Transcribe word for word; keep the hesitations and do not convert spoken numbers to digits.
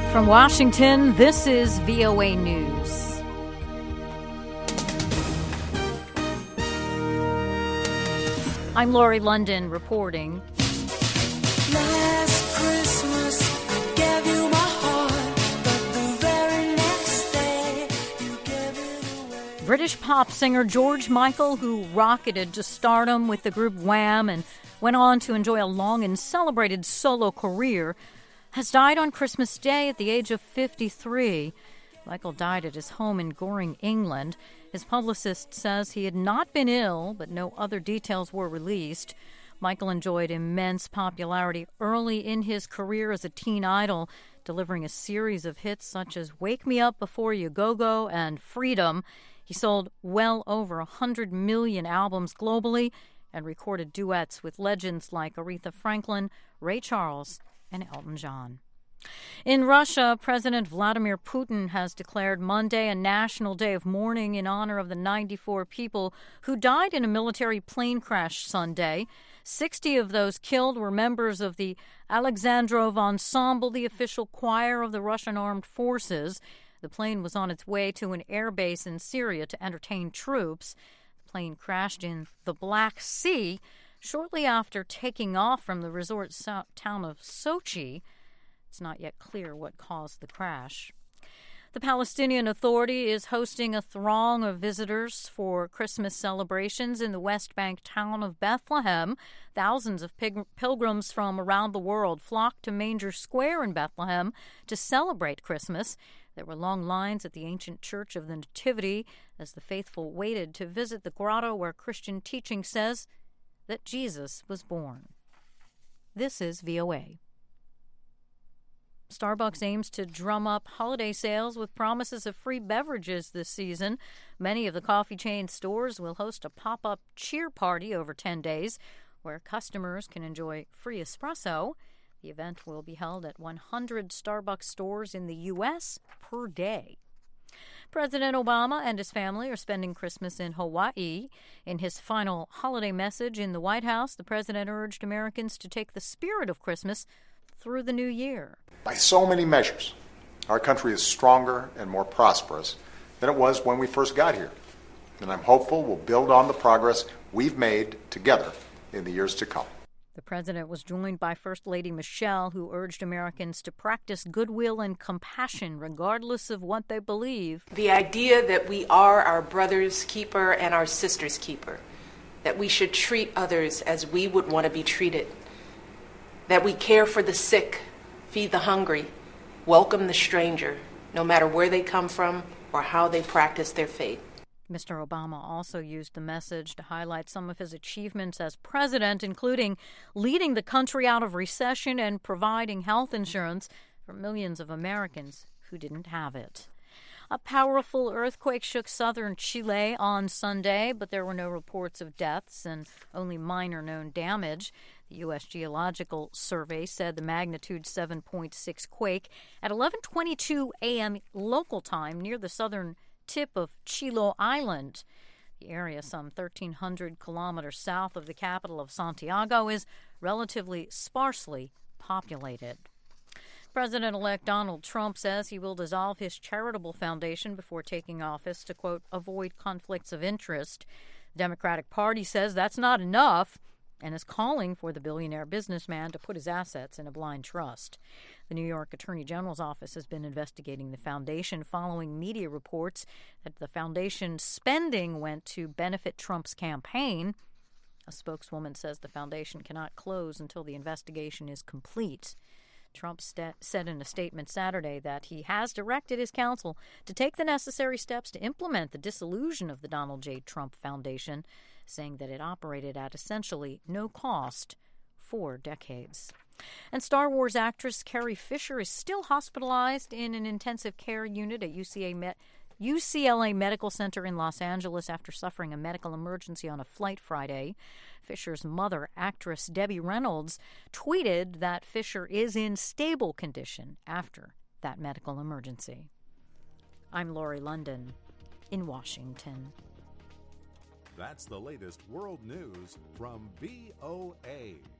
From Washington, this is V O A News. I'm Lori London reporting. Last Christmas, I gave you my heart, but the very next day, you gave it away. British pop singer George Michael, who rocketed to stardom with the group Wham and went on to enjoy a long and celebrated solo career, has died on Christmas Day at the age of fifty-three. Michael died at his home in Goring, England. His publicist says he had not been ill, but no other details were released. Michael enjoyed immense popularity early in his career as a teen idol, delivering a series of hits such as Wake Me Up Before You Go-Go and Freedom. He sold well over one hundred million albums globally and recorded duets with legends like Aretha Franklin, Ray Charles, and Elton John. In Russia, President Vladimir Putin has declared Monday a national day of mourning in honor of the ninety-four people who died in a military plane crash Sunday. sixty of those killed were members of the Alexandrov Ensemble, the official choir of the Russian armed forces. The plane was on its way to an air base in Syria to entertain troops. The plane crashed in the Black Sea shortly after taking off from the resort so- town of Sochi. It's not yet clear what caused the crash. The Palestinian Authority is hosting a throng of visitors for Christmas celebrations in the West Bank town of Bethlehem. Thousands of pig- pilgrims from around the world flocked to Manger Square in Bethlehem to celebrate Christmas. There were long lines at the ancient Church of the Nativity as the faithful waited to visit the grotto where Christian teaching says that Jesus was born. This is V O A. Starbucks aims to drum up holiday sales with promises of free beverages this season. Many of the coffee chain stores will host a pop-up cheer party over ten days where customers can enjoy free espresso. The event will be held at one hundred Starbucks stores in the U S per day. President Obama and his family are spending Christmas in Hawaii. In his final holiday message in the White House, the president urged Americans to take the spirit of Christmas through the new year. By so many measures, our country is stronger and more prosperous than it was when we first got here. And I'm hopeful we'll build on the progress we've made together in the years to come. The president was joined by First Lady Michelle, who urged Americans to practice goodwill and compassion regardless of what they believe. The idea that we are our brother's keeper and our sister's keeper, that we should treat others as we would want to be treated, that we care for the sick, feed the hungry, welcome the stranger, no matter where they come from or how they practice their faith. Mister Obama also used the message to highlight some of his achievements as president, including leading the country out of recession and providing health insurance for millions of Americans who didn't have it. A powerful earthquake shook southern Chile on Sunday, but there were no reports of deaths and only minor known damage. The U S Geological Survey said the magnitude seven point six quake at eleven twenty-two a.m. local time near the southern tip of Chilo Island. The area, some thirteen hundred kilometers south of the capital of Santiago, is relatively sparsely populated. President-elect Donald Trump says he will dissolve his charitable foundation before taking office to, quote, avoid conflicts of interest. The Democratic Party says that's not enough and is calling for the billionaire businessman to put his assets in a blind trust. The New York Attorney General's office has been investigating the foundation following media reports that the foundation's spending went to benefit Trump's campaign. A spokeswoman says the foundation cannot close until the investigation is complete. Trump st- said in a statement Saturday that he has directed his counsel to take the necessary steps to implement the dissolution of the Donald J. Trump Foundation, saying that it operated at essentially no cost for decades. And Star Wars actress Carrie Fisher is still hospitalized in an intensive care unit at U C A Met- U C L A Medical Center in Los Angeles after suffering a medical emergency on a flight Friday. Fisher's mother, actress Debbie Reynolds, tweeted that Fisher is in stable condition after that medical emergency. I'm Lori London in Washington. That's the latest world news from V O A.